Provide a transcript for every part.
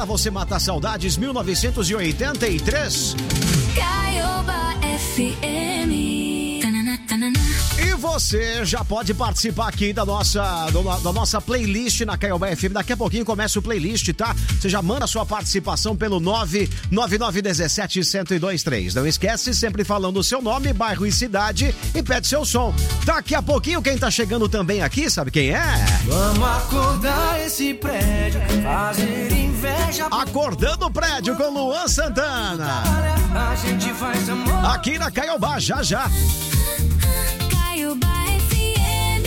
para você matar saudades, 1983. Caioba FM. E você já pode participar aqui da nossa playlist na Caioba FM. Daqui a pouquinho começa o playlist, tá? Você já manda sua participação pelo 99917-1023. Não esquece, sempre falando o seu nome, bairro e cidade e pede seu som. Daqui a pouquinho, quem tá chegando também aqui, sabe quem é? Vamos acordar esse prédio, fazer inveja. Acordando o prédio com Luan Santana. A gente faz amor. Aqui na Caioba, já. Caioba FM.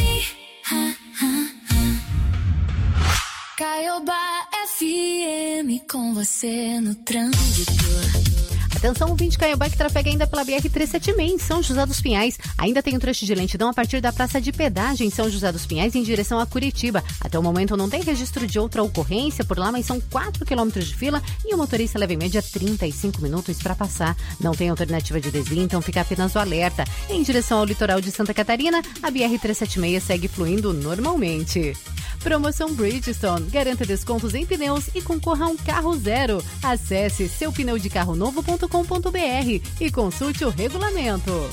Caioba FM com você no trânsito. Atenção, ouvinte Caioba que trafega ainda pela BR-376 em São José dos Pinhais. Ainda tem um trecho de lentidão a partir da Praça de Pedágio em São José dos Pinhais em direção a Curitiba. Até o momento não tem registro de outra ocorrência por lá, mas são 4 quilômetros de fila e o motorista leva em média 35 minutos para passar. Não tem alternativa de desvio, então fica apenas o alerta. Em direção ao litoral de Santa Catarina, a BR-376 segue fluindo normalmente. Promoção Bridgestone. Garanta descontos em pneus e concorra a um carro zero. Acesse seupneudecarronovo.com.br e consulte o regulamento.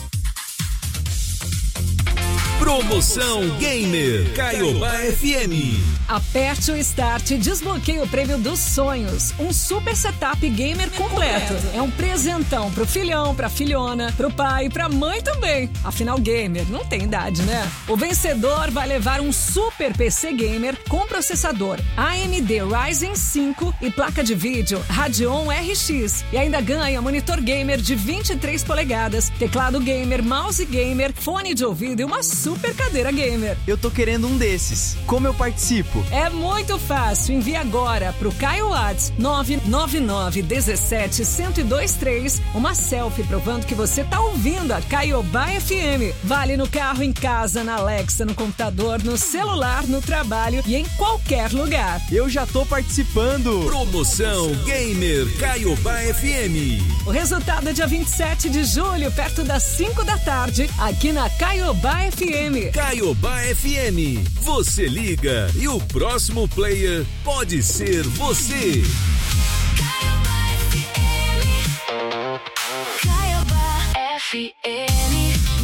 Promoção Gamer Caioba FM. Aperte o Start e desbloqueie o prêmio dos sonhos. Um super setup gamer completo. É um presentão pro filhão, pra filhona, pro pai e pra mãe também. Afinal, gamer não tem idade, né? O vencedor vai levar um super PC gamer com processador AMD Ryzen 5 e placa de vídeo Radeon RX. E ainda ganha monitor gamer de 23 polegadas, teclado gamer, mouse gamer, fone de ouvido e uma super cadeira gamer. Eu tô querendo um desses. Como eu participo? É muito fácil. Envie agora pro Caio Whats 999-17-1023 uma selfie provando que você tá ouvindo a Caioba FM. Vale no carro, em casa, na Alexa, no computador, no celular, no trabalho e em qualquer lugar. Eu já tô participando. Promoção Gamer Caioba FM. O resultado é dia 27 de julho, perto das 5 da tarde, aqui na Caioba FM. Caioba FM. Você liga e o próximo player pode ser você. Caioba FM.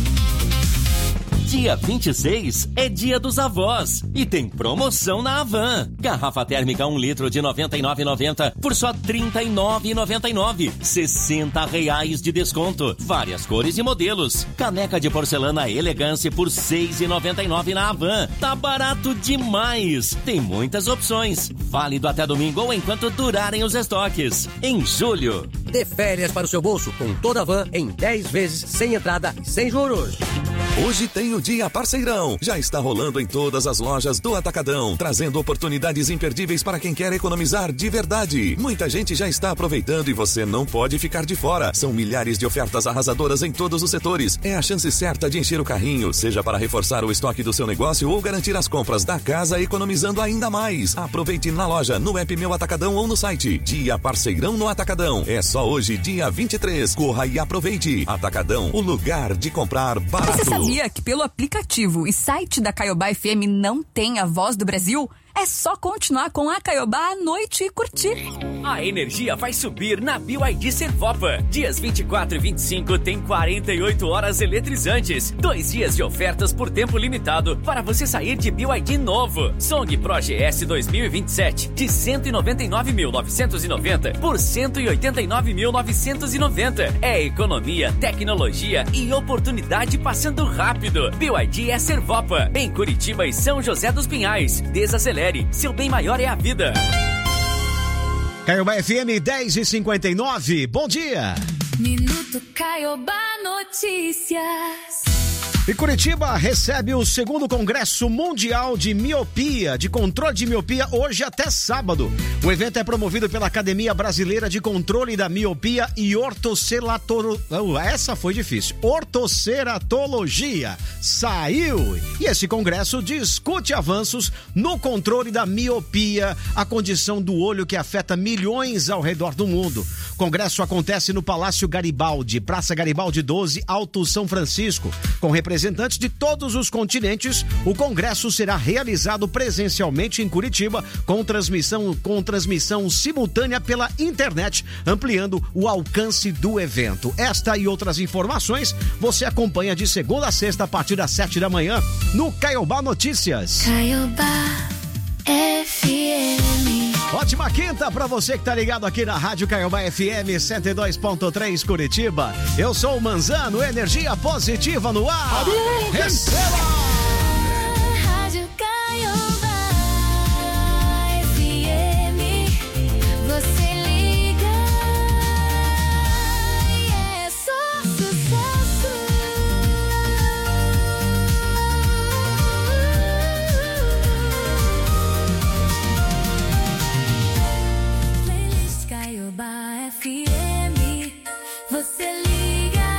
Dia 26 é dia dos avós e tem promoção na Havan. Garrafa térmica 1 litro de R$ 99,90 por só R$ 39,99. R$60 de desconto. Várias cores e modelos. Caneca de porcelana Elegance por R$ 6,99 na Havan. Tá barato demais. Tem muitas opções. Válido até domingo ou enquanto durarem os estoques. Em julho. Dê férias para o seu bolso com toda a Havan em 10 vezes sem entrada e sem juros. Hoje tem o Dia Parceirão. Já está rolando em todas as lojas do Atacadão, trazendo oportunidades imperdíveis para quem quer economizar de verdade. Muita gente já está aproveitando e você não pode ficar de fora. São milhares de ofertas arrasadoras em todos os setores. É a chance certa de encher o carrinho, seja para reforçar o estoque do seu negócio ou garantir as compras da casa economizando ainda mais. Aproveite na loja, no app Meu Atacadão ou no site. Dia Parceirão no Atacadão. É só hoje, dia 23. Corra e aproveite. Atacadão, o lugar de comprar barato. Você sabia que pelo aplicativo e site da Caioba FM não tem a voz do Brasil? É só continuar com a Caioba à noite e curtir. A energia vai subir na BYD Servopa. Dias 24 e 25 tem 48 horas eletrizantes. 2 dias de ofertas por tempo limitado para você sair de BYD novo. Song Pro GS 2027 de R$ 199.990 por R$ 189.990. É economia, tecnologia e oportunidade passando rápido. BYD é Servopa. Em Curitiba e São José dos Pinhais. Desacelere. Seu bem maior é a vida. Caioba FM 10h59. Bom dia. Minuto Caioba Notícias. E Curitiba recebe o 2º Congresso Mundial de Miopia, de Controle de Miopia, hoje até sábado. O evento é promovido pela Academia Brasileira de Controle da Miopia e Essa foi difícil. Ortoceratologia. Saiu! E esse congresso discute avanços no controle da miopia, a condição do olho que afeta milhões ao redor do mundo. O congresso acontece no Palácio Garibaldi, Praça Garibaldi 12, Alto São Francisco, com representantes representantes de todos os continentes. O congresso será realizado presencialmente em Curitiba, com transmissão simultânea pela internet, ampliando o alcance do evento. Esta e outras informações você acompanha de segunda a sexta a partir das 7 da manhã no Caiobá Notícias. Caiobá FM. Ótima quinta pra você que tá ligado aqui na Rádio Caiobá FM 102.3 Curitiba. Eu sou o Manzano, energia positiva no ar. Receba! Rádio Caiobá FM. Você liga e é só sucesso. Playlist Caiobá FM. Você liga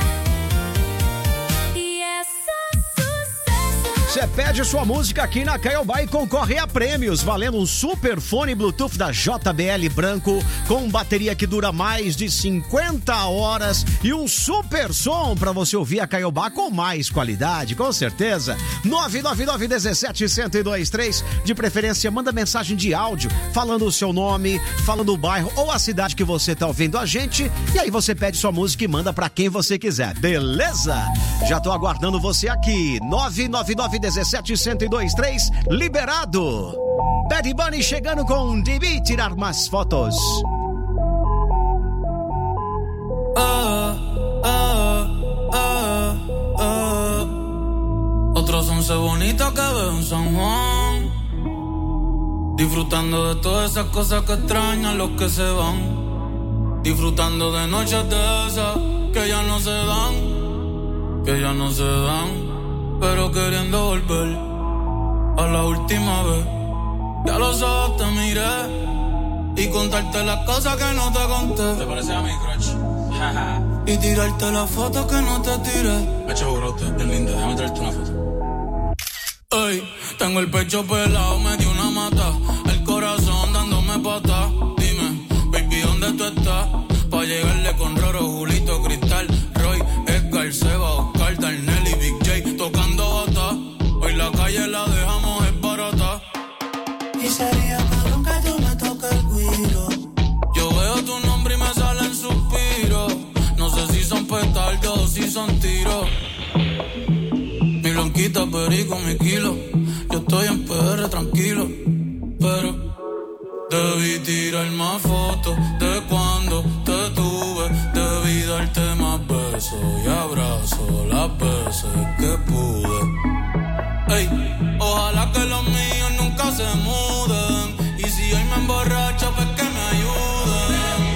e é só sucesso. Você pede sua música aqui na Caiobá e concorre a prêmios, valendo um super fone Bluetooth da JBL branco, com bateria que dura mais de 50 horas e um super som para você ouvir a Caiobá com mais qualidade, com certeza. 999-17-1023, de preferência manda mensagem de áudio, falando o seu nome, falando o bairro ou a cidade que você tá ouvindo a gente, e aí você pede sua música e manda para quem você quiser, beleza? Já tô aguardando você aqui, 999-17-1023, liberado. Bad Bunny chegando com DB tirar mais fotos. Otros 11 bonitas que veo en San Juan, disfrutando de todas esas cosas que extrañan los que se van, disfrutando de noches de esas que ya no se dan, pero queriendo volver a la última vez. Ya los ojos te miré y contarte las cosas que no te conté. ¿Te parece a mi crush? Y tirarte las fotos que no te tiré. Me echo brote, bien linda, déjame traerte una foto. Ey, tengo el pecho pelado, me dio una mata, el corazón dándome pata. Dime, baby, ¿dónde tú estás? Pa' llegarle con Roro, Julito, Cristal, Roy, Edgar, Seba, Oscar, Darnell y Big J tocando bata. Hoy la calle la dejamos es barata. Y sería cabrón que tú me toques el guiro. Yo veo tu nombre y me salen suspiros. No sé si son petardos o si son tiros. Mi blanquita, perico, mi kilo. Yo estoy en PR tranquilo, pero debí tirar más fotos de cuando te tuve. Debí darte más besos y abrazos las veces que pude. Ey, ojalá que los míos nunca se muden. Y si hoy me emborracho, pues que me ayuden.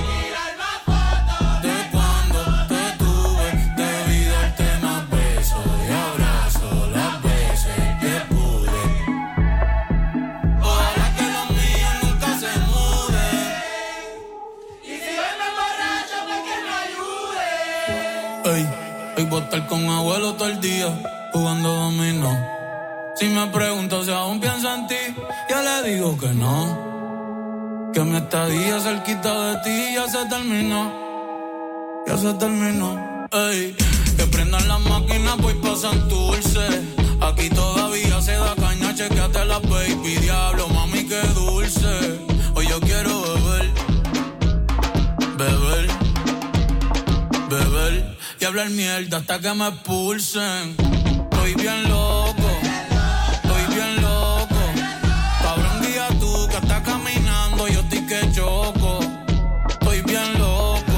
De cuando te tuve, debí darte más besos y abrazos las veces que pude. Ojalá que los míos nunca se muden. Y si hoy me emborracho, pues que me ayuden. Ey, hoy voy a estar con abuelo todo el día, jugando dominó. Si me pregunto si aún pienso en ti, yo le digo que no. Que mi estadía cerquita de ti ya se terminó. Ya se terminó. Ey, que prendan las máquinas, voy pa' Santurce. Aquí todavía se da caña, chequeate la baby. Diablo, mami, qué dulce. Hoy yo quiero beber. Beber. Beber. Y hablar mierda hasta que me expulsen. Estoy bien loco. Bien loco, cabrón, guía tú que estás caminando, yo estoy que choco. Estoy bien loco,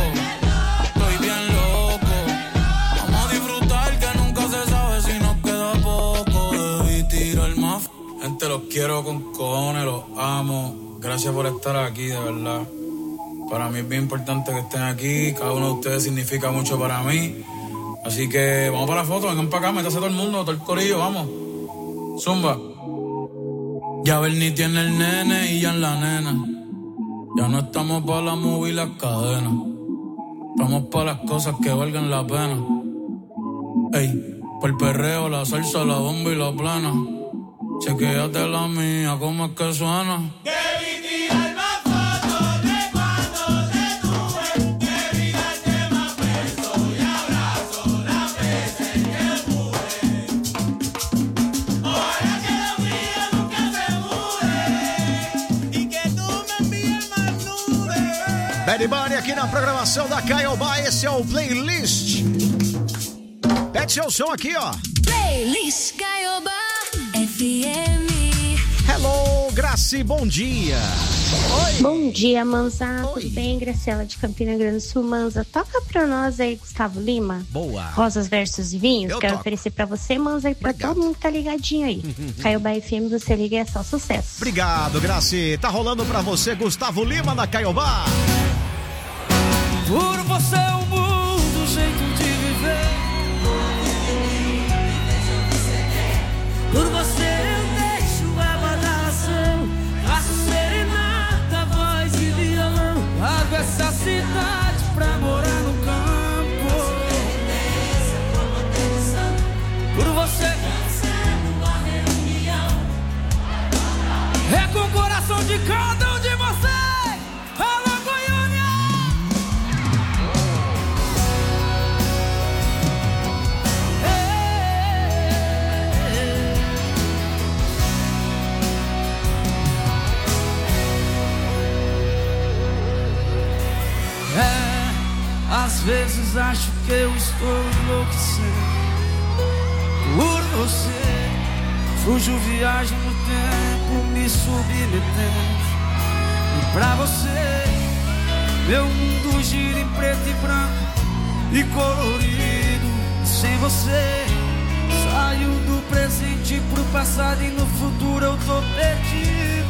vamos a disfrutar que nunca se sabe si nos queda poco. Debí tirar más. Gente, los quiero con cojones, los amo. Gracias por estar aquí, de verdad. Para mí es bien importante que estén aquí. Cada uno de ustedes significa mucho para mí. Así que vamos para la foto, vengan para acá, métase todo el mundo, todo el corillo, vamos. Zumba. Ya Bernie tiene el nene y ya en la nena. Ya no estamos para la movie y las cadenas. Estamos para las cosas que valgan la pena. Ey, por el perreo, la salsa, la bomba y la plana. Chequéate la mía, cómo es que suena. Bad Bunny aqui na programação da Caiobá, esse é o Playlist. Pede seu som aqui, ó. Playlist Caiobá FM. Hello, Graci, bom dia. Oi. Bom dia, Manza. Oi. Tudo bem? Graciela de Campina Grande do Sul. Manza, toca pra nós aí, Gustavo Lima. Boa. Rosas, versos e vinhos. Quero oferecer pra você, Manza, e pra todo mundo que tá ligadinho aí. Caiobá FM, você liga, é só sucesso. Obrigado, Graci. Tá rolando pra você, Gustavo Lima, na Caiobá. Por você o mundo, o jeito de viver. Por você eu deixo a badalação, faço serenata, voz e violão. Largo essa cidade pra morar no campo. Por você é com o coração de cada um de vocês. Alô, Goiânia! Às vezes acho que eu estou enlouquecendo por você. Fujo, viajo no tempo, me submetendo. E pra você, meu mundo gira em preto e branco e colorido. Sem você, saio do presente pro passado e no futuro eu tô perdido.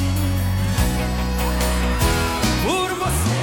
Por você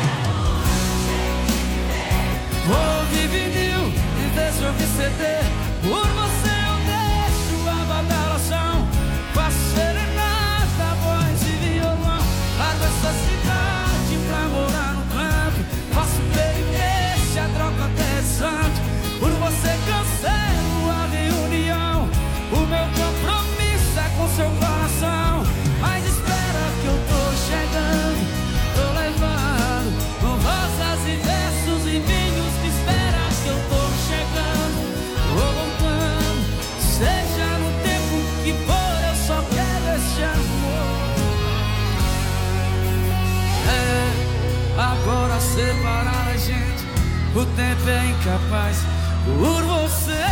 ouvi vinil e deixo ouvir CD. Por você eu deixo a badalação, faço serenata, voz e violão. Largo essa cidade pra morar no campo, faço peripécia, troco até de santo. Por você cancelo a reunião, o meu compromisso é com seu coração. Mas espera que eu tô chegando, tô levando com rosas e versos e vinhos. Me espera que eu tô chegando, tô voltando. Seja no tempo que for, eu só quero esse amor. Agora separar a gente, o tempo é incapaz por você.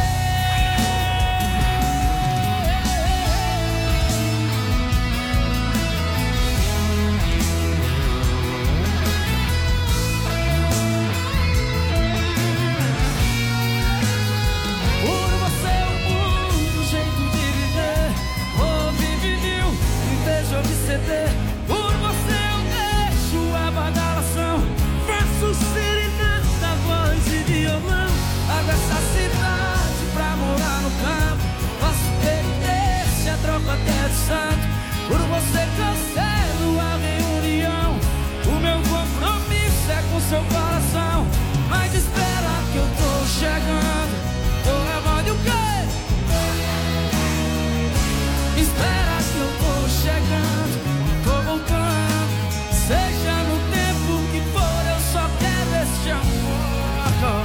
Por você eu deixo a badalação, faço serenata, voz e violão. Largo essa cidade pra morar no campo, faço penitência, troco até de santo. Por você cancelo a reunião, o meu compromisso é com seu coração. Mas espera que eu tô chegando, tô levando o quê? Espera que eu tô chegando, tô voltando. Seja no tempo que for, eu só quero esse amor.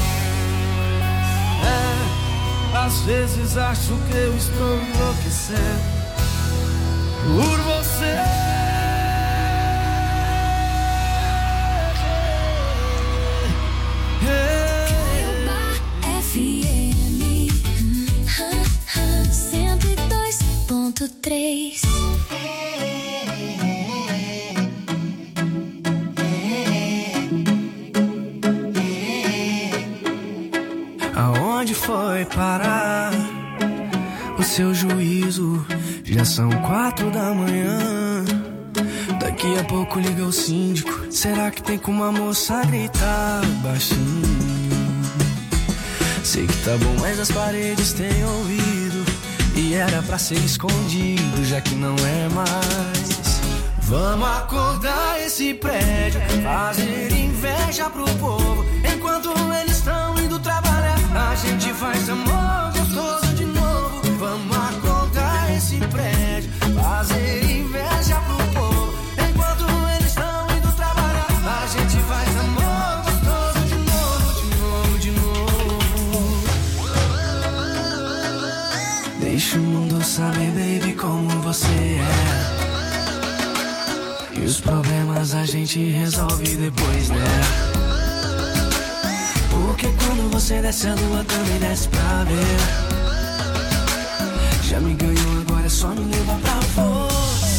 Às vezes acho que eu estou enlouquecendo por você. Caiobá FM 102.3. Aonde foi parar o seu juízo? Já são 4 da manhã. Daqui a pouco liga o síndico. Será que tem como a moça gritar baixinho? Sei que tá bom, mas as paredes têm ouvido. E era pra ser escondido, já que não é mais. Vamos acordar esse prédio, fazer inveja pro povo. Enquanto eles estão indo trabalhar, a gente faz amor gostoso de novo. Vamos acordar esse prédio, fazer inveja pro povo. Enquanto eles estão indo trabalhar, a gente faz amor gostoso de novo, de novo. Deixa o mundo saber, baby, como você é. E os problemas problemas a gente resolve depois, né? Porque quando você desce a lua também desce pra ver. Já me ganhou, agora é só me levar pra você.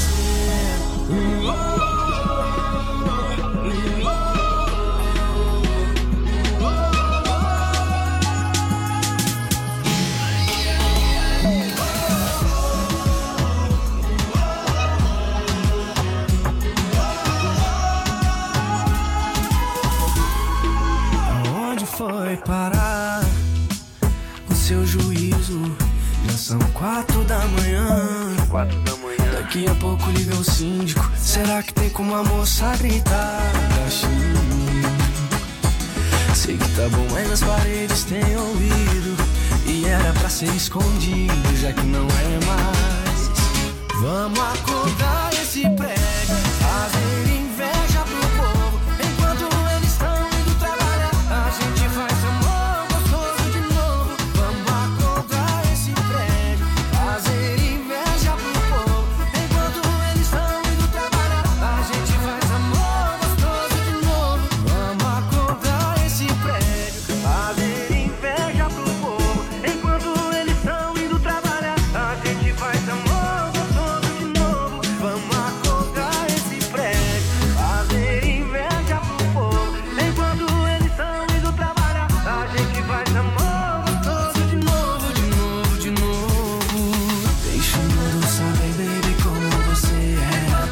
Aonde foi parar o seu juízo? Já são 4 da manhã. Daqui a pouco liga o síndico. Será que tem como a moça gritar baixinho? Sei que tá bom, mas as paredes têm ouvido. E era pra ser escondido, já que não é mais. Vamos acordar esse prédio, fazer inveja pro povo. Enquanto eles estão indo trabalhar, a gente faz amor gostoso de novo. Vamos acordar esse prédio, fazer inveja pro povo. Enquanto eles estão indo trabalhar, a gente faz amor gostoso de novo. Vamos acordar esse prédio, fazer inveja pro povo. Enquanto eles estão indo trabalhar, a gente faz amor gostoso de novo. Vamos acordar esse prédio, fazer inveja pro povo. Enquanto eles estão indo trabalhar, a gente faz amor gostoso de novo, de novo, de novo. Deixa o mundo saber, baby, como você é.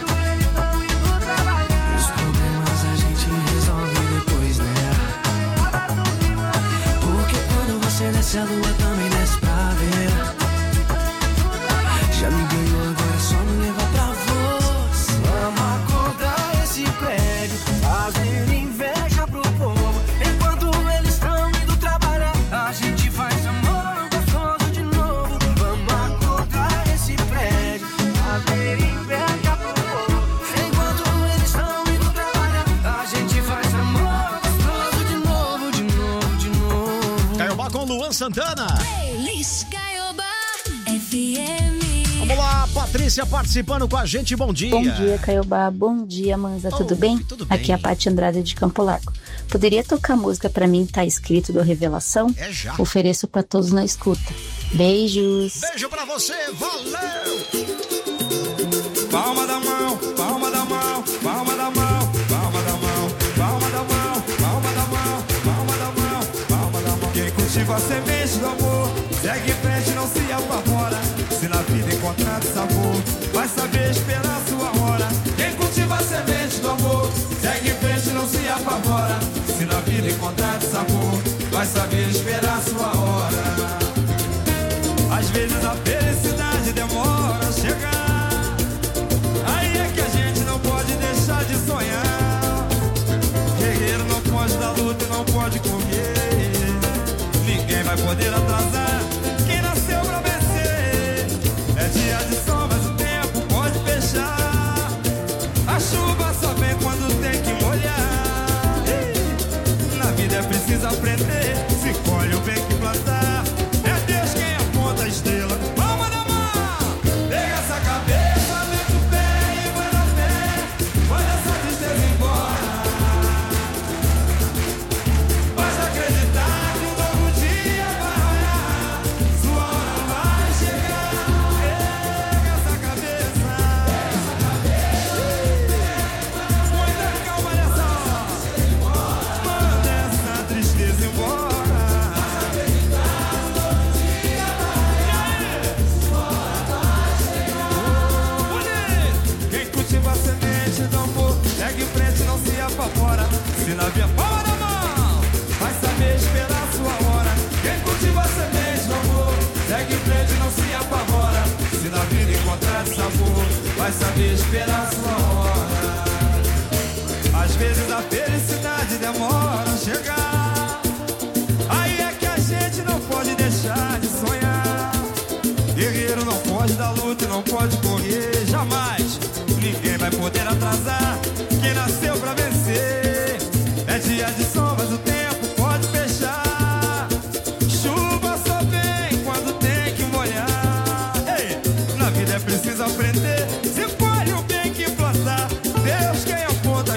Os problemas a gente resolve depois, né? Porque quando você desce a lua também desce pra ver. Já me ganhou, agora é só me levar pra você. Vamos acordar esse prédio, fazer inveja pro povo. Enquanto eles estão indo trabalhar, a gente faz amor gostoso de novo. Vamos acordar esse prédio, fazer inveja pro povo. Enquanto eles estão indo trabalhar, a gente faz amor gostoso de novo, de novo, de novo. Caiobá com Luan Santana. Playlist Caiobá FM. Vamos lá, Patrícia participando com a gente, bom dia. Bom dia, Caiobá. Bom dia, Manza. Tudo bem? Tudo bem. Aqui é a Paty Andrade de Campo Largo. Poderia tocar a música pra mim, Tá Escrito, do Revelação? É já. Ofereço pra todos na escuta. Beijos. Beijo pra você, valeu! Palma da mão, palma da mão, palma da mão, palma da mão, palma da mão, palma da mão, palma da mão, palma da mão. Quem cultiva a semente do amor, segue em frente, não se apavora. Se na vida encontrar sabor, vai saber esperar sua hora. Quem cultiva a semente do amor, segue em frente, não se apavora. Se na vida encontrar sabor, vai saber esperar sua hora. Às vezes a felicidade demora a chegar. Aí é que a gente não pode deixar de sonhar. Guerreiro não pode dar luta e não pode correr. Ninguém vai poder atrasar quem nasceu pra vencer. É dia de sol, mas o tempo pode fechar. A chuva só vem quando tem que molhar. Na vida é preciso aprender. Se colhe o bem que plantar. É Deus quem aponta a estrela. Palma da mão, pega essa cabeça, vem com o pé e vai na fé. Manda essa tristeza embora. Basta acreditar que um novo dia vai raiar. Sua hora vai chegar. Pega essa cabeça. Muita calma nessa hora. Manda essa tristeza embora. Quem cultiva a semente do amor, segue em frente, não se apavora. Se na via palma da mão, vai saber esperar sua hora. Quem cultiva a semente do amor, segue em frente, não se apavora. Se na vida encontrar sabor, vai saber esperar sua hora. Às vezes a felicidade demora a chegar. Aí é que a gente não pode deixar de sonhar. Guerreiro não pode dar luta e não pode correr jamais. Ninguém vai poder atrasar quem nasceu pra vencer. É dia de sol, mas o tempo pode fechar. Chuva só vem quando tem que molhar. Ei, na vida é preciso aprender. Se colhe o bem que plantar. Deus quem aponta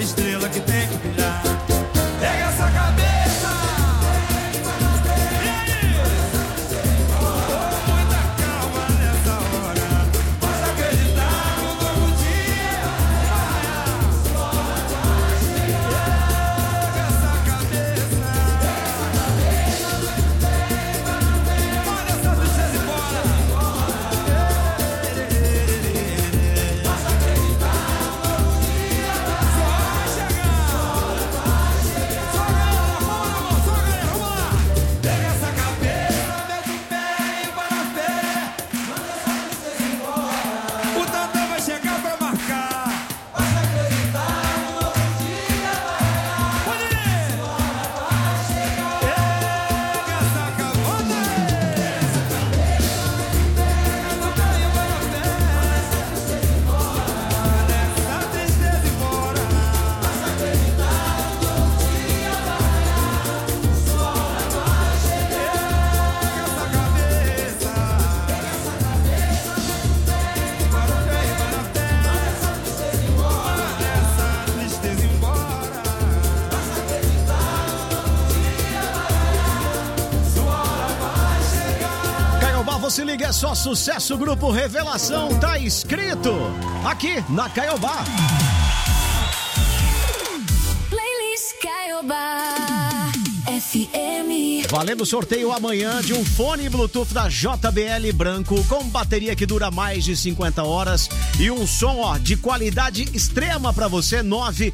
se liga, é só sucesso. Grupo Revelação tá escrito aqui na Caiobá. Playlist Caiobá FM. Valendo sorteio amanhã de um fone Bluetooth da JBL branco com bateria que dura mais de 50 horas e um som de qualidade extrema pra você.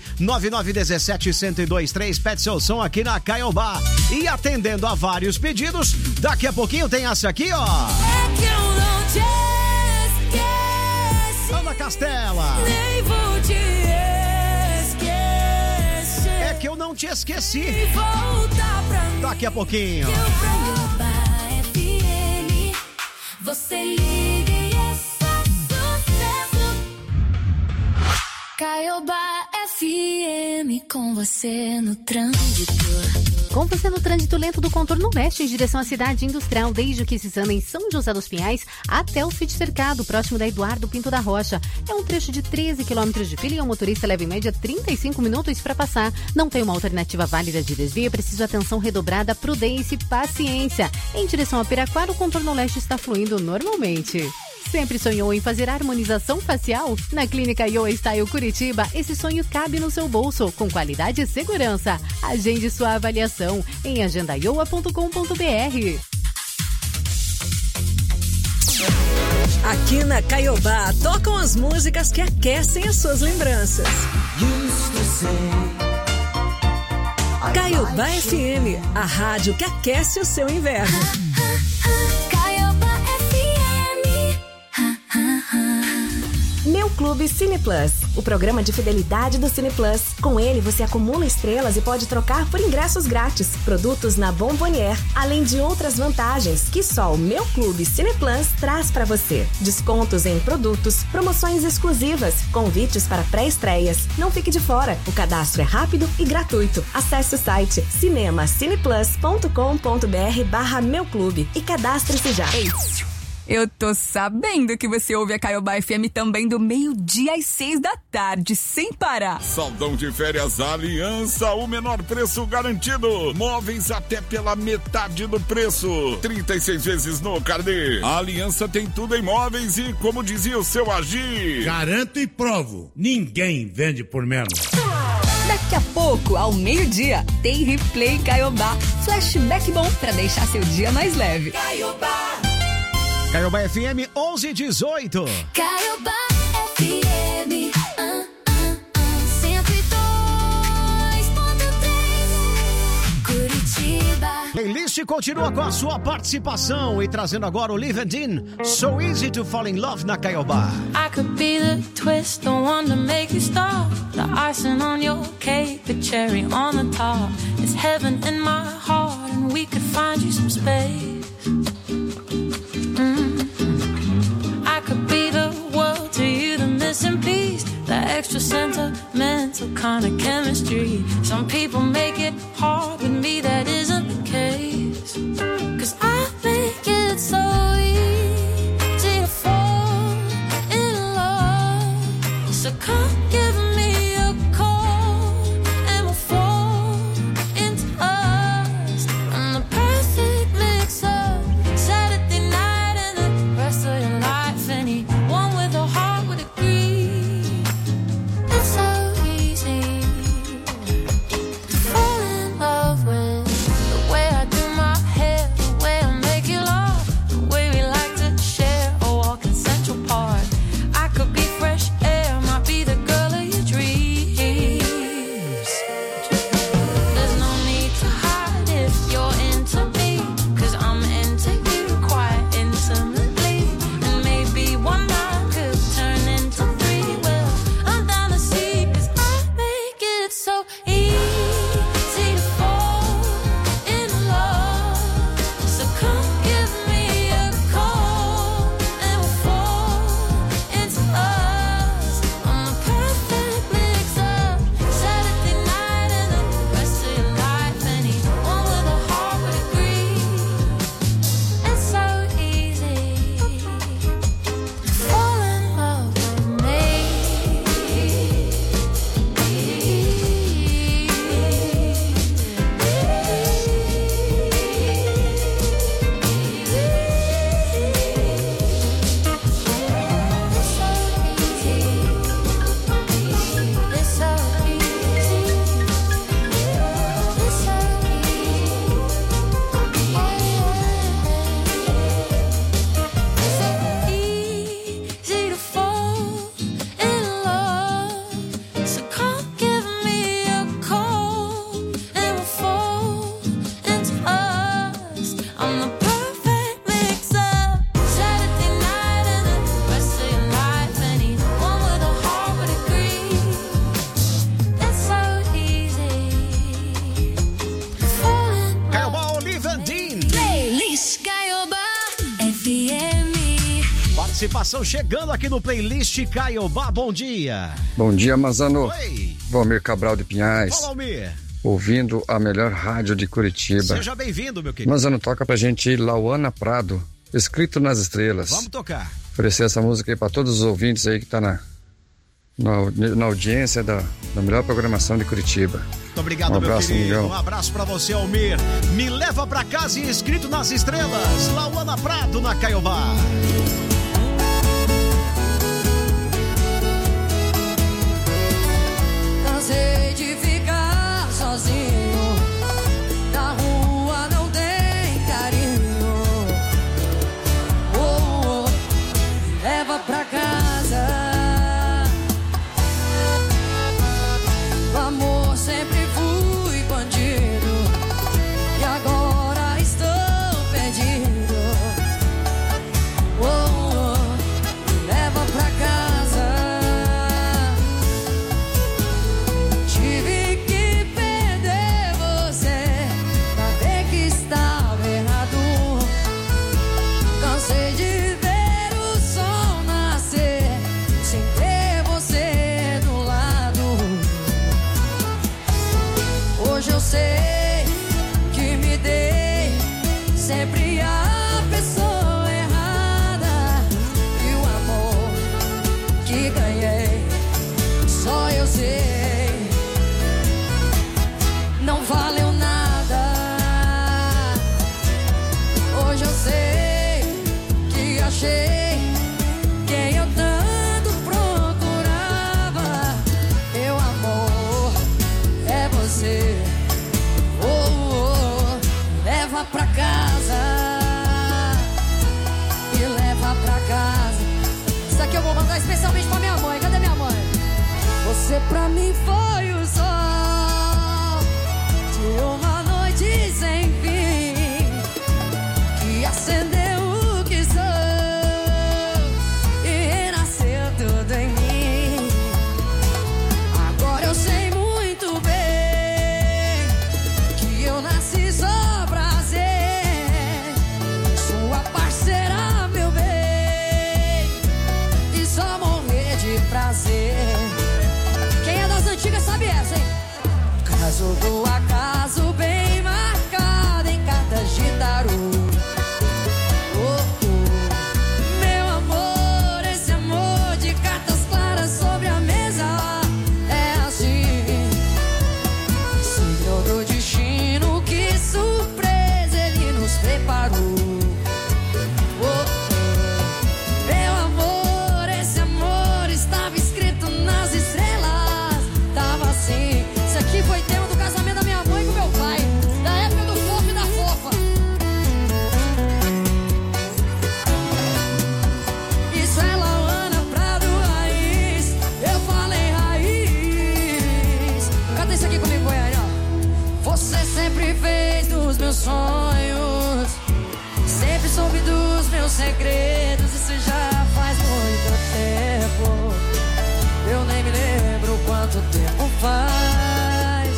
99917-1023. Pede seu som aqui na Caiobá. E atendendo a vários pedidos, daqui a pouquinho tem essa aqui, ó. É que eu não te esqueci. Ana Castela. Nem vou te esquecer. É que eu não te esqueci. E volta pra mim. Daqui a pouquinho. Caiobá FM. Você liga e é só sucesso. Caiobá FM com você no trânsito. Com você no trânsito lento do contorno leste em direção à cidade industrial, desde o Quissizana em São José dos Pinhais até o Fit Cercado, próximo da Eduardo Pinto da Rocha. É um trecho de 13 quilômetros de fila e o motorista leva em média 35 minutos para passar. Não tem uma alternativa válida de desvio, é preciso atenção redobrada, prudência e paciência. Em direção a Piraquara, o contorno leste está fluindo normalmente. Sempre sonhou em fazer harmonização facial? Na Clínica Yoa Style Curitiba, esse sonho cabe no seu bolso, com qualidade e segurança. Agende sua avaliação em agendaioa.com.br. Aqui na Caiobá, tocam as músicas que aquecem as suas lembranças. Caiobá FM, a rádio que aquece o seu inverno. Meu Clube Cine Plus, o programa de fidelidade do Cine Plus. Com ele, você acumula estrelas e pode trocar por ingressos grátis, produtos na Bombonier, além de outras vantagens que só o Meu Clube Cine Plus traz para você. Descontos em produtos, promoções exclusivas, convites para pré-estreias. Não fique de fora, o cadastro é rápido e gratuito. Acesse o site cinemacineplus.com.br/Meu Clube e cadastre-se já. Eu tô sabendo que você ouve a Caiobá FM também do meio-dia às 6 da tarde, sem parar. Saldão de férias Aliança, o menor preço garantido. Móveis até pela metade do preço. 36 vezes no carnê. A Aliança tem tudo em móveis e, como dizia o seu Agir, garanto e provo, ninguém vende por menos. Daqui a pouco, ao meio-dia, tem Replay Caiobá. Flashback bom pra deixar seu dia mais leve. Caiobá. Caiobá FM 1118. Caiobá FM 102.3 Curitiba. Playlist continua com a sua participação e trazendo agora o Live and In, So Easy to Fall in Love na Caiobá. I could be the twist, the one to make you stop, the icing on your cake, the cherry on the top. It's heaven in my heart and we could find you some space. I could be the world to you, the missing piece, the extra sentimental kind of chemistry. Some people make it hard, with me that isn't the case. 'Cause I think it's so easy to fall in love. So come give me a call and we'll fall into us. And the perfect mix up Saturday night and the rest of your life. Anyone with a heart would agree. It's so easy to fall in love with the way I do my hair, the way I make you laugh, the way we like to share a walk in Central Park. I could be fresh air, might be the girl participação chegando aqui no playlist Caiobá. Bom dia. Bom dia, Manzano. Oi. Valmir Cabral de Pinhais. Fala, Almir. Ouvindo a melhor rádio de Curitiba. Seja bem-vindo, meu querido. Manzano, toca pra gente Lauana Prado, Escrito nas Estrelas. Vamos tocar. Oferecer essa música aí pra todos os ouvintes aí que tá na audiência da melhor programação de Curitiba. Muito obrigado, um abraço, meu querido. Miguel. Um abraço pra você, Almir. Me leva pra casa e Escrito nas Estrelas. Lauana Prado na Caiobá. Cansei de ficar sozinho, na rua não tem carinho. Oh, oh, leva pra casa. O amor sempre fui bandido e agora estou perdido. Oh, oh, leva pra casa. Tive que perder você pra ver que estava errado. Cansei de ver o sol nascer sem ter você do lado. Hoje eu sei que me dei sempre a pessoa errada e o amor que ganhei só eu sei. Não valeu nada. Hoje eu sei que achei quem eu tanto procurava. Meu amor é você. Oh, oh, leva pra casa. Me leva pra casa. Isso aqui eu vou mandar especialmente pra minha mãe. Cadê minha mãe? Você pra mim foi o sol de uma noite sem fim, que acendeu o que sou e renasceu tudo em mim. Agora eu sei muito bem que eu nasci só pra ser sua parceira, meu bem, e só morrer de prazer. Quem é das antigas sabe essa, hein? Caso do acaso bem marcado em cartas de tarô. Oh, oh. Meu amor, esse amor de cartas claras sobre a mesa é assim. Signo do destino, que surpresa ele nos preparou. Oh, oh. Meu amor, esse amor estava escrito nas estrelas. Tava assim. Isso aqui foi tema do casamento da minha mãe com meu pai, da época do fofo e da fofa. Isso é Lauana Prado raiz. Eu falei raiz. Canta isso aqui comigo, Goiânia. Você sempre fez dos meus sonhos, sempre soube dos meus segredos. Isso já faz muito tempo. Eu nem me lembro quanto tempo faz.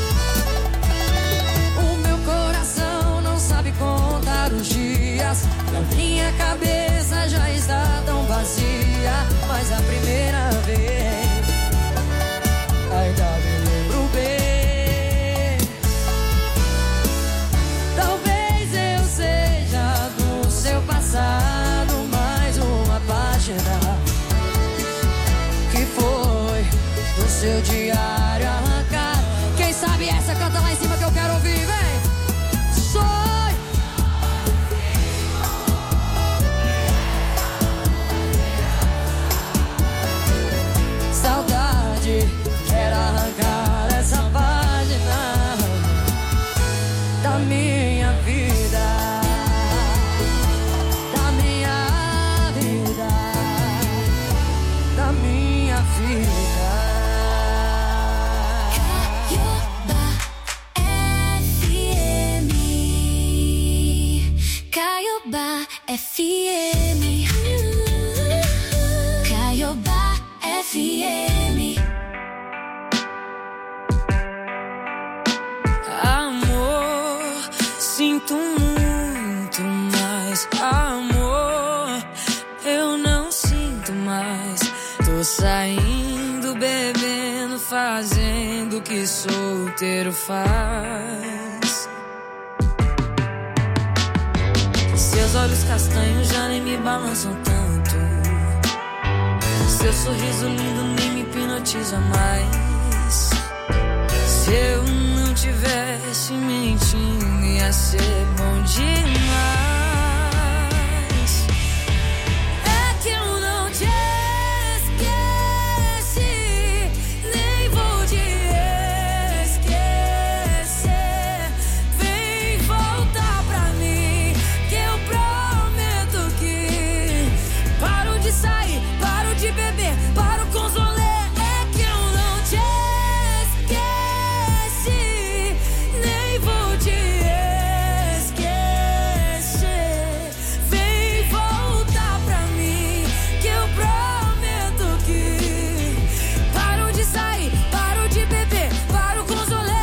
O meu coração não sabe contar os dias. A minha cabeça já está tão vazia. Mas a primeira vez ainda me lembro bem. Talvez eu seja do seu passado mais uma página que foi do seu diário arrancar. Quem sabe essa canta lá em cima que eu quero ouvir, vem. Sonho. Saudade, quero arrancar essa página da minha vida, da minha vida, da minha vida. Caiobá FM. Caiobá FM. Amor, sinto muito mais amor. Eu não sinto. Tô saindo, bebendo, fazendo o que solteiro faz. Seus olhos castanhos já nem me balançam tanto. Seu sorriso lindo nem me hipnotiza mais. Se eu não tivesse mentindo, ia ser bom demais. É que eu não te esqueci, nem vou te esquecer. Vem voltar pra mim, que eu prometo que paro de sair, paro de beber, paro com os rolês. É que eu não te esqueci, nem vou te esquecer. Vem voltar pra mim, que eu prometo que paro de sair, paro de beber, paro com os rolês.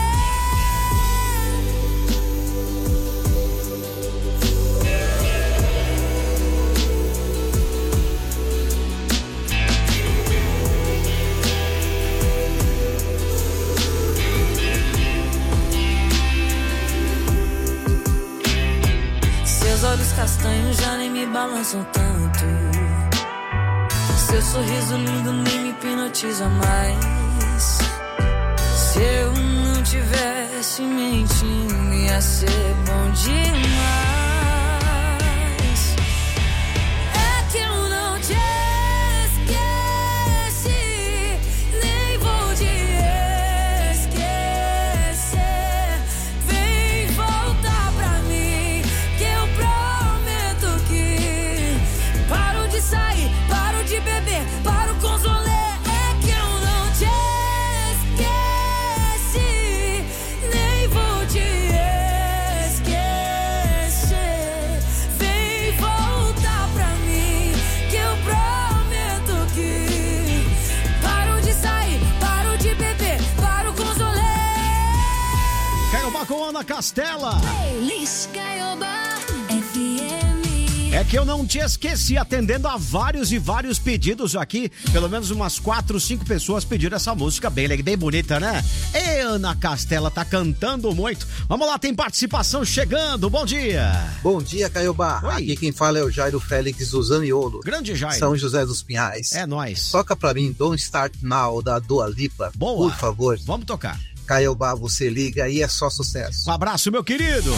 Seus olhos castanhos já nem me balançam tanto. Seu sorriso lindo nem me hipnotiza mais. Se eu não tivesse mentindo, ia ser bom demais. É que eu não te esqueci, nem vou te esquecer. Vem voltar pra mim, que eu prometo que paro de sair, paro de beber, paro com os rolês. É que eu não te esqueci, nem vou te esquecer. Vem voltar pra mim, que eu prometo que paro de sair, paro de beber, paro com os rolês. Caiobá com Ana Castela. Playlist Caiobá FM. É que eu não te esqueci, atendendo a vários e vários pedidos aqui. Pelo menos umas 4, 5 pessoas pediram essa música bem bonita, né? E Ana Castela tá cantando muito. Vamos lá, tem participação chegando. Bom dia. Bom dia, Caiobá. Oi. Aqui quem fala é o Jairo Félix do Zaniolo. Grande Jairo. São José dos Pinhais. É nóis. Toca pra mim Don't Start Now, da Dua Lipa. Boa. Por favor. Vamos tocar. Caiobá, você liga e é só sucesso. Um abraço, meu querido.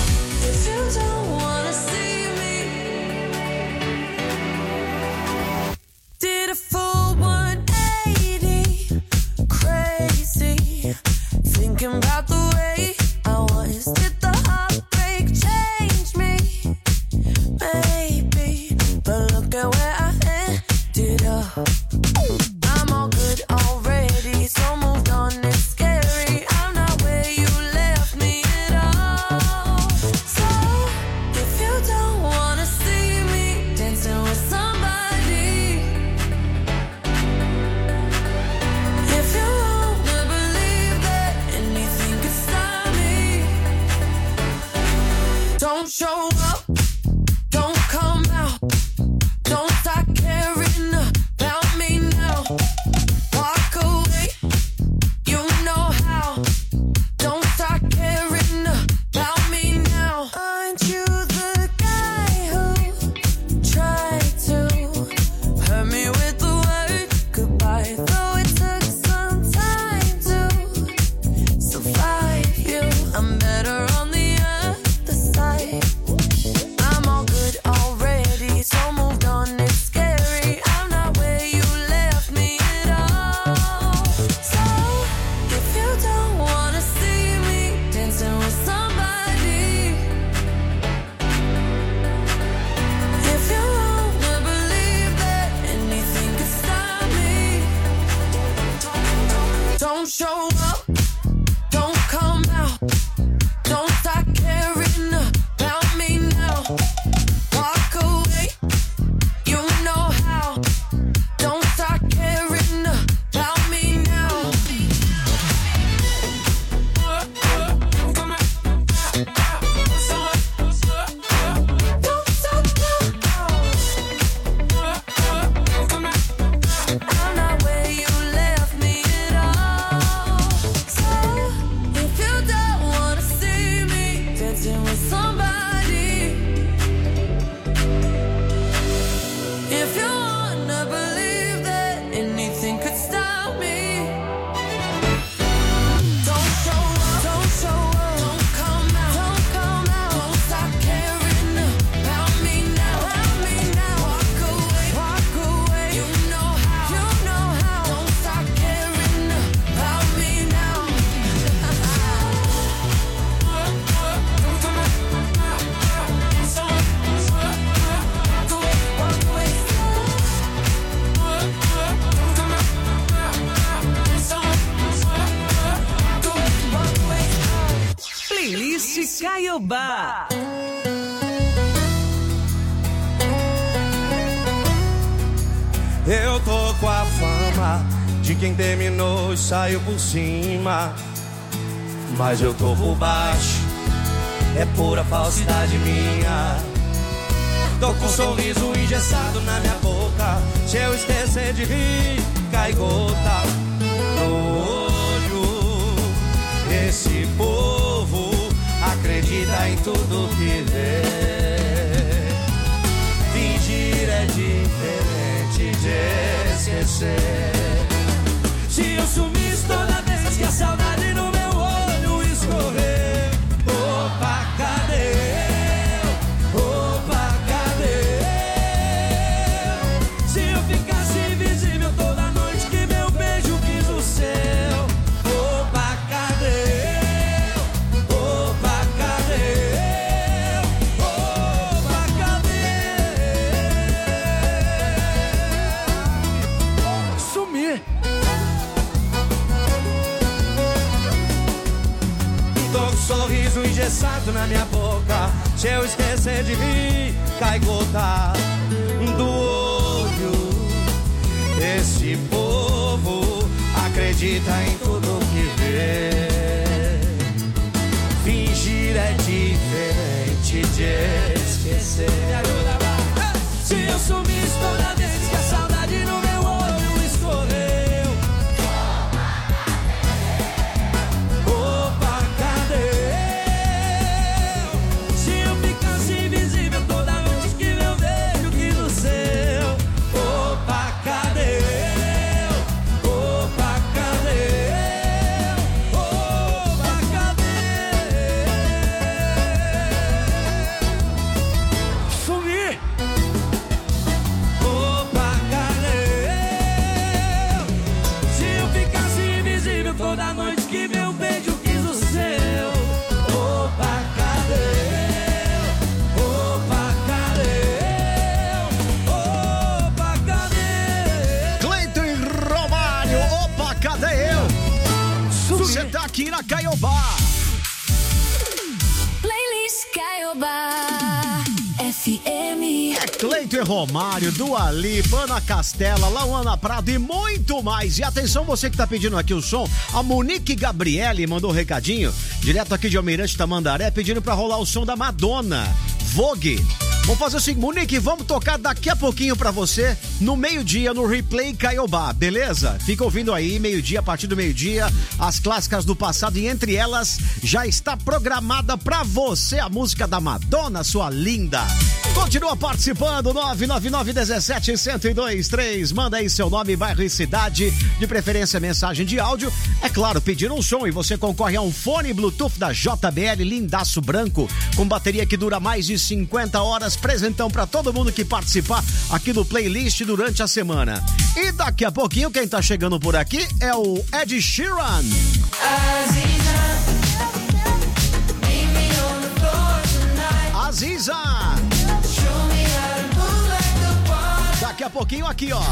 Did a full 180, crazy, thinking about the way I was. Did the heartbreak change me? Maybe, but look at where I ended up. I'm all good already, so moved on, it's scary. I'm not where you left me at all. So Caiobá. Eu tô com a fama de quem terminou e saiu por cima, mas eu tô por baixo, é pura falsidade minha. Tô com um sorriso engessado na minha boca, se eu esquecer de rir, cai gota no olho. Esse povo acredita em tudo que vê, fingir é diferente de esquecer. Se eu sumisse toda vez que a saudade no meu olho escorrer, opa, cadê eu? Opa, cadê eu? Se eu ficasse invisível toda noite que meu beijo quis o céu, opa, cadê eu? Opa, cadê eu? Opa, cadê? Sumir. Tô com um sorriso engessado na minha boca, se eu esquecer de rir, cai gota do olho. Esse povo acredita em tudo que vê, fingir é diferente de esquecer. Me ajuda lá. Se eu sumisse toda vez que a saudade no meu olho escorreu, opa, cadê eu? Se eu ficasse invisível toda noite que meu beijo quis o seu, opa, cadê eu? Opa, cadê eu? Opa, cadê? Sumir. Opa, cadê eu? Se eu ficasse invisível toda noite que meu beijo quis o seu, opa, cadê eu? Opa, cadê eu? Opa, cadê? Cleiton e Romário, opa, cadê eu? Você tá aqui na Caiobá. Playlist Caiobá FM. É Cleiton e Romário, Dua Lipa, Ana Castela, Lauana Prado e muito mais. E atenção, você que tá pedindo aqui o som, a Monique Gabriele mandou um recadinho, direto aqui de Almirante Tamandaré, pedindo pra rolar o som da Madonna, Vogue. Vamos fazer o seguinte, Monique, vamos tocar daqui a pouquinho pra você, no meio-dia, no Replay Caiobá, beleza? Fica ouvindo aí, meio-dia, a partir do meio-dia, as clássicas do passado, e entre elas, já está programada pra você a música da Madonna, sua linda. Continua participando, 999-17-1023, manda aí seu nome, bairro e cidade, de preferência mensagem de áudio, é claro, pedindo um som, e você concorre a um fone Bluetooth da JBL, lindaço branco, com bateria que dura mais de 50 horas, presentão pra todo mundo que participar aqui do playlist durante a semana. E daqui a pouquinho, quem tá chegando por aqui é o Ed Sheeran. Aziza. Daqui a pouquinho aqui, ó.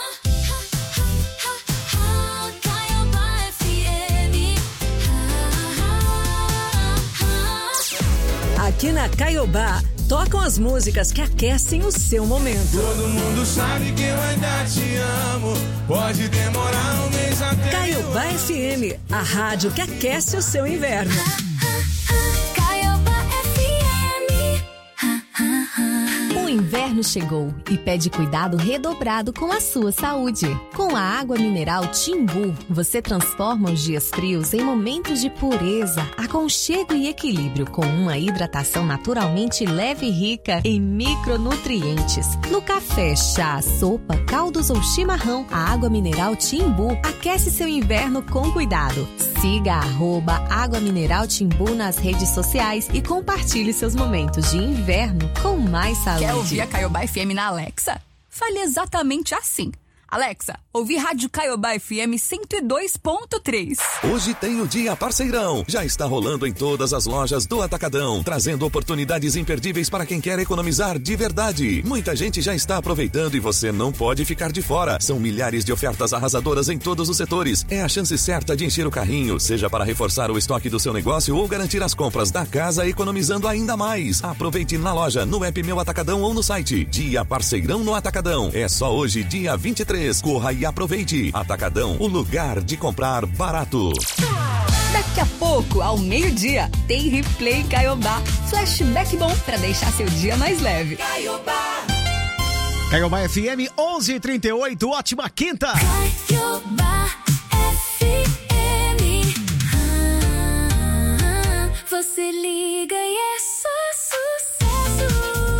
Aqui na Caiobá, tocam as músicas que aquecem o seu momento. Todo mundo sabe que eu ainda te amo, pode demorar um mês até. Caiobá FM, a rádio que aquece o seu inverno. O inverno chegou e pede cuidado redobrado com a sua saúde. Com a água mineral Timbu, você transforma os dias frios em momentos de pureza, aconchego e equilíbrio, com uma hidratação naturalmente leve e rica em micronutrientes. No café, chá, sopa, caldos ou chimarrão, a água mineral Timbu aquece seu inverno com cuidado. Siga @Água Mineral Timbu nas redes sociais e compartilhe seus momentos de inverno com mais saúde. Quer ouvir a Caiobá FM na Alexa? Fale exatamente assim. Alexa, ouvi Rádio Caiobá FM 102.3. Hoje tem o Dia Parceirão. Já está rolando em todas as lojas do Atacadão, trazendo oportunidades imperdíveis para quem quer economizar de verdade. Muita gente já está aproveitando e você não pode ficar de fora. São milhares de ofertas arrasadoras em todos os setores. É a chance certa de encher o carrinho, seja para reforçar o estoque do seu negócio ou garantir as compras da casa economizando ainda mais. Aproveite na loja, no app Meu Atacadão ou no site. Dia Parceirão no Atacadão. É só hoje, dia 23. Corra e aproveite. Atacadão, o lugar de comprar barato. Daqui a pouco, ao meio-dia, tem Replay Caiobá. Flashback bom pra deixar seu dia mais leve. Caiobá FM 11h38, ótima quinta. Caiobá FM. Você liga e é só sucesso.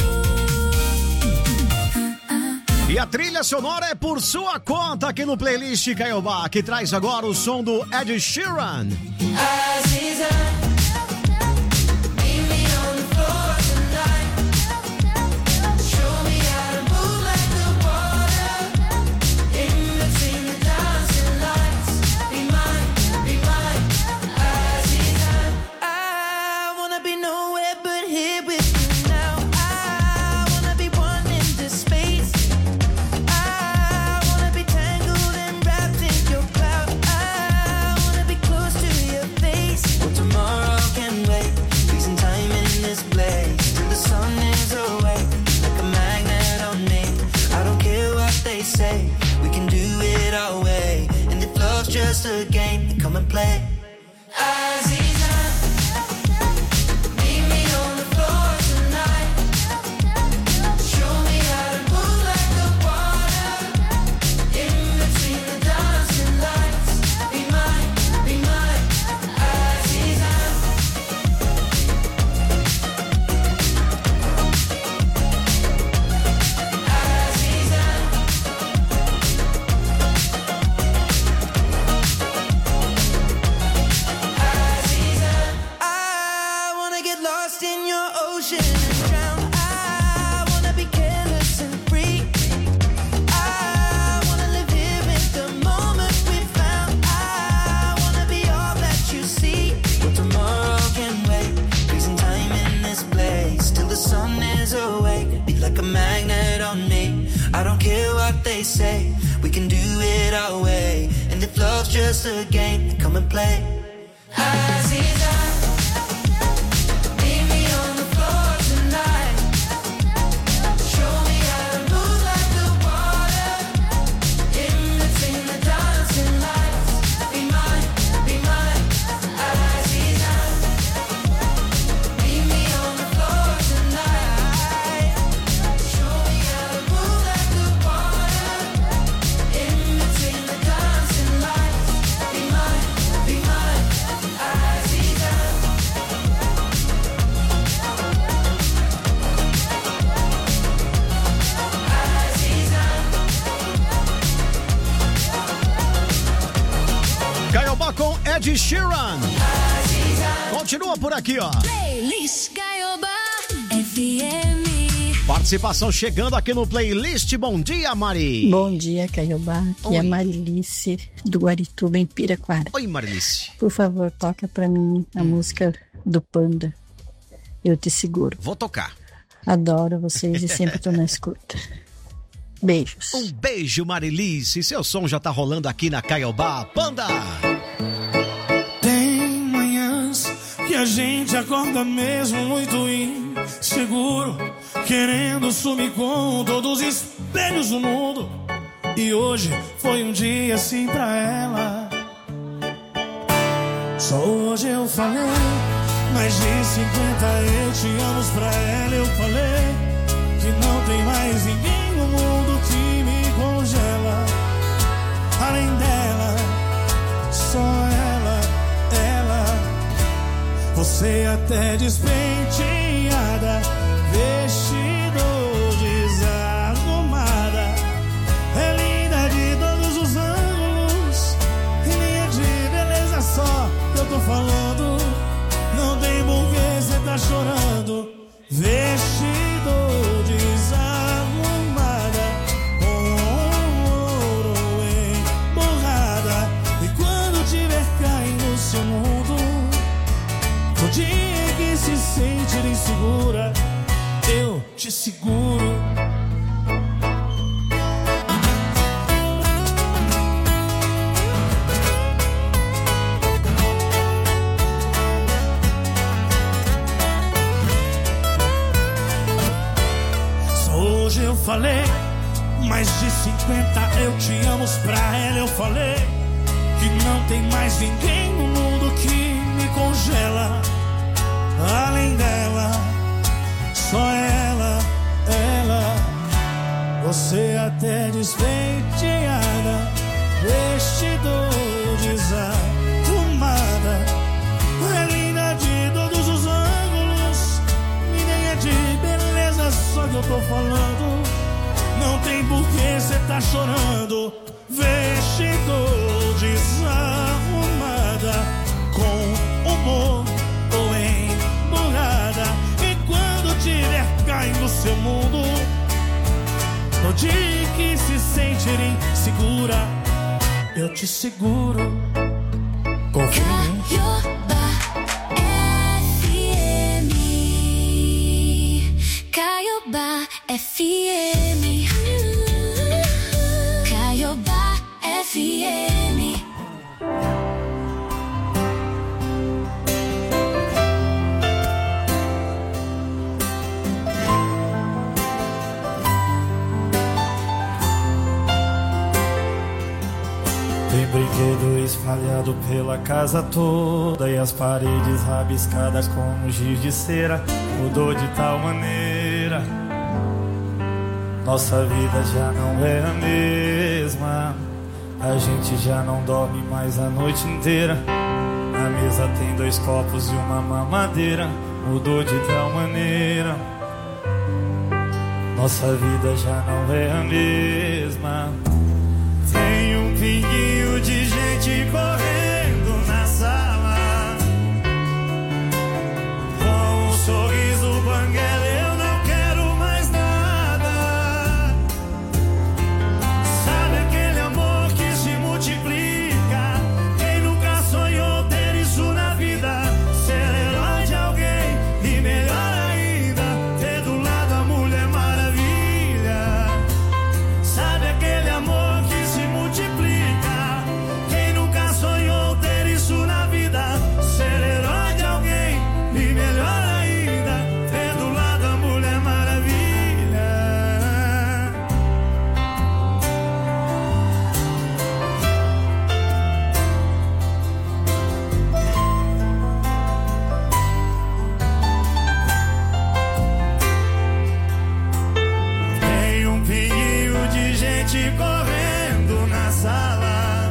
E a trilha sonora é por sua conta aqui no Playlist Caiobá, que traz agora o som do Ed Sheeran. Just a game, come and play. Say we can do it our way, and if love's just a game, then come and play. Com Ed Sheeran. Continua por aqui, ó. Playlist Caiobá FM. Participação chegando aqui no Playlist. Bom dia, Mari. Bom dia, Caiobá. Aqui é a Marilice do Guarituba, em Piraquara. Oi, Marilice. Por favor, toca pra mim a música do Panda, Eu Te Seguro. Vou tocar. Adoro vocês e sempre tô na escuta. Beijos. Um beijo, Marilice. Seu som já tá rolando aqui na Caiobá. Panda! Tem manhãs que a gente acorda mesmo muito inseguro, querendo sumir com todos os espelhos do mundo. E hoje foi um dia assim pra ela. Só hoje eu falei mais de 50 eu te amo pra ela. Eu falei que não tem mais ninguém no mundo que me congela. Além dela, só ela. Você até despenteada, vestido desarrumada, é linda de todos os ângulos, e linha de beleza só que eu tô falando. Não tem porquê cê tá chorando. Vestido desarrumada, com ouro mais de 50 eu te amo pra ela eu falei que não tem mais ninguém no mundo que me congela. Além dela, só ela. Você até despenteada, vestido desarrumada, é linda de todos os ângulos, menina de beleza, só que eu tô falando. Não tem porquê cê tá chorando. Vestido desarrumada, com humor ou emburrada. E quando tiver caindo seu mundo, no dia que se sentir insegura, eu te seguro. Confia em mim. Caiobá FM. Caiobá FM. Tem brinquedo espalhado pela casa toda e as paredes rabiscadas com giz de cera. Mudou de tal maneira, nossa vida já não é a mesma. A gente já não dorme mais a noite inteira. Na mesa tem 2 copos e uma mamadeira. Mudou de tal maneira, nossa vida já não é a mesma. Tem um pinguinho de gente correndo na sala, com um sorriso banguela, eu não quero mais nada. Sabe aquele amor que se multiplica? Quem nunca sonhou ter isso na vida? Ser herói de alguém e melhor ainda, ter do lado a Mulher Maravilha. Sabe aquele amor que se multiplica? Quem nunca sonhou ter isso na vida? Ser herói de alguém e melhor ainda, ter do lado a Mulher Maravilha. Tem um pinguinho de gente correndo na sala,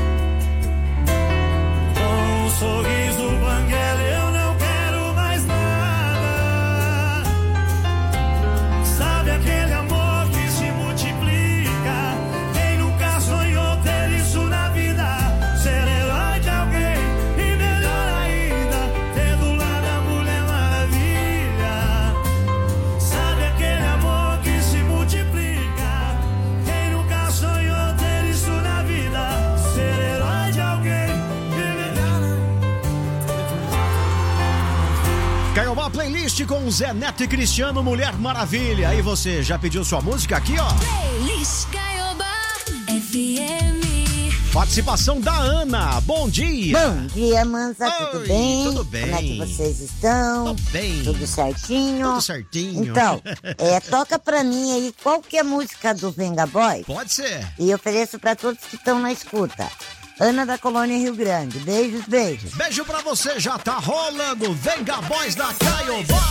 com um sorriso banguela, eu não quero mais nada. Sabe aquele amor que se multiplica? Quem nunca sonhou ter isso na vida? Ser herói de alguém e melhor ainda, ter do lado a Mulher Maravilha. Sabe aquele amor que se multiplica? Quem nunca sonhou ter isso na vida? Ser herói de alguém e melhor. Caiobá Playlist com Zé Neto e Cristiano, Mulher Maravilha. Aí você já pediu sua música aqui, ó? Playlist Caiobá FM. Participação da Ana. Bom dia. Bom dia, Mansa. Tudo Oi, bem? tudo bem. Como é que vocês estão? Tô bem. Tudo certinho? Tudo certinho. Então, toca pra mim aí qual que é a música do Venga Boys. Pode ser. E ofereço pra todos que estão na escuta. Ana da Colônia Rio Grande. Beijos, beijos. Beijo pra você, já tá rolando Venga Boys da Caiobá.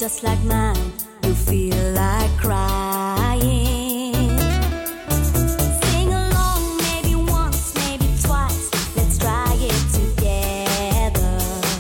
just like mine, you feel like crying. Sing along, maybe once, maybe twice. Let's try it together.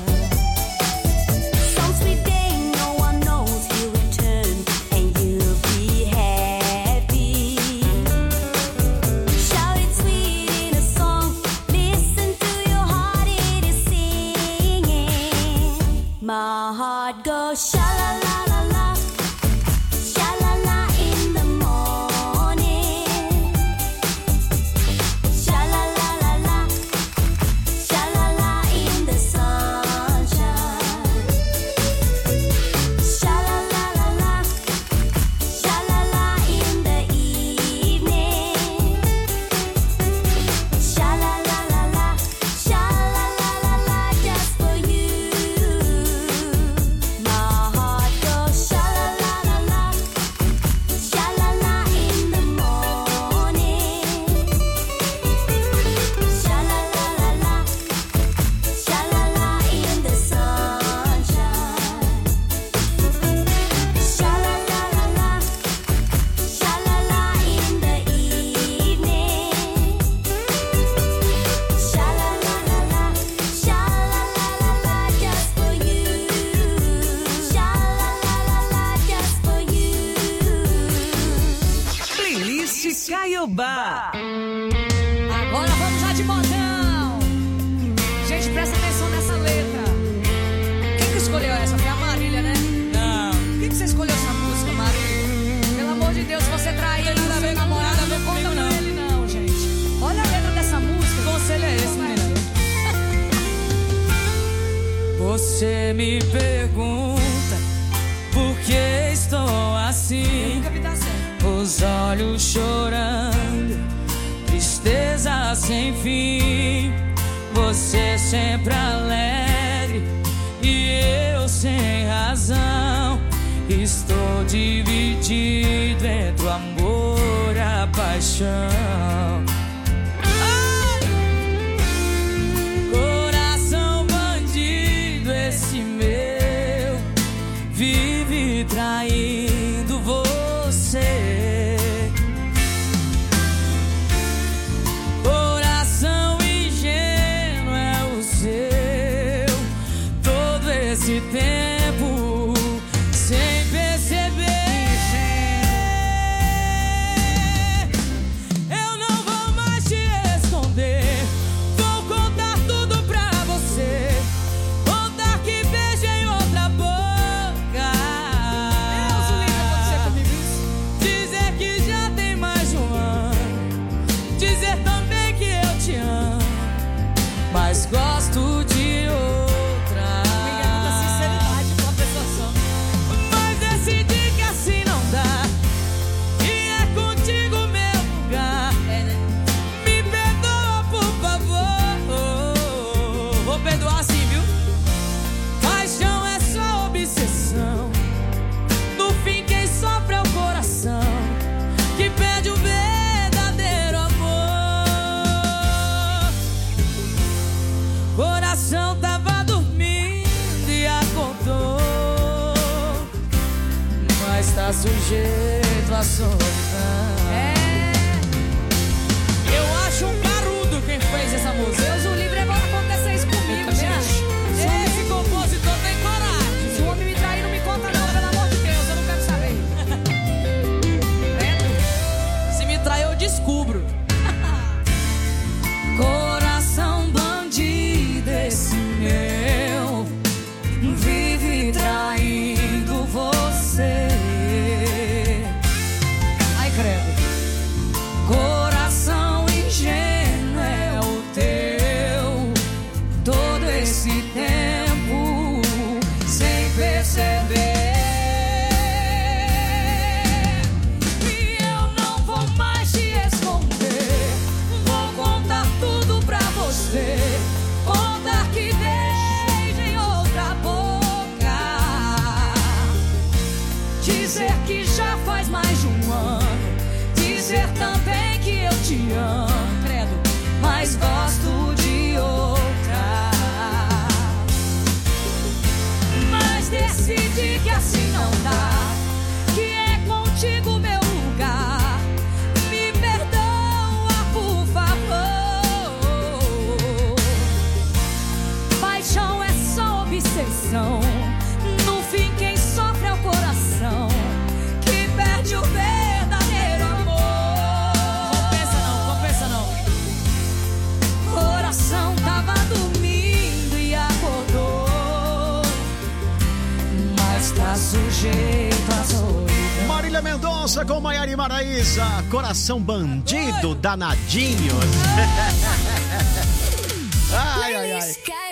Some sweet day, no one knows you return, and you'll be happy. Shout it sweet in a song. Listen to your heart, it is singing. My heart goes sha la la la la, sha la la in the morning, sha la la la la, sha la la in the sunshine, sha la la la la, sha la la in the evening, sha la la la la, sha la la la la, just for you. My heart goes sha la la la la, sha la la in the morning, sha la la la la, sha la la in the sunshine, sha la la la la, sha la la in the evening, sha la la la la, sha la la la la, just for you, sha la la la la, just for you. Playlist Caiobá. Agora vamos lá de modão. Gente, presta atenção nessa letra. Quem que escolheu essa? Foi a Marília, né? Não. Por que você escolheu essa música, Marília? Pelo amor de Deus, se você trair ele, não vem namorada, não conta pra ele não, gente. Olha a letra dessa música. Que conselho é esse, menina? Você me pergunta por que estou assim, os olhos chorando, tristeza sem fim. Você sempre alegre e eu sem razão. Estou dividido entre o amor e a paixão. Coração bandido, esse meu vive traindo você. Coração ingênuo é o seu, todo esse tempo sem perceber. Eu não vou mais te esconder, vou contar tudo pra você, contar que beijei outra boca. Deus livre acontecer comigo isso. Dizer que já tem mais de um ano, dizer também que eu te amo, mas gosto de outra. Obrigada da sinceridade com a pessoa só. Mas decidi que assim não dá, e é contigo meu lugar. Me perdoa, por favor. Vou perdoar sim, viu? Paixão é só obsessão, no fim quem sofre é o coração, que perde o verdadeiro amor. Coração tava dormindo e acordou, mas tá sujeito à solidão. Eu acho um carudo quem fez essa música. Deus o livre, agora acontecer isso comigo, gente. Esse compositor tem coragem. Se o homem me trair, não me conta não, pelo amor de Deus, eu não quero saber. Se me trair, eu descubro. Coração bandido, esse meu vive traindo você. Ai, credo. coração. No fim quem sofre é o coração, que perde o verdadeiro amor. Compensa não. Coração tava dormindo e acordou, mas tá sujeito a solidão. Marília Mendonça com Maiara e Maraísa, Coração Bandido, danadinhos. Ai.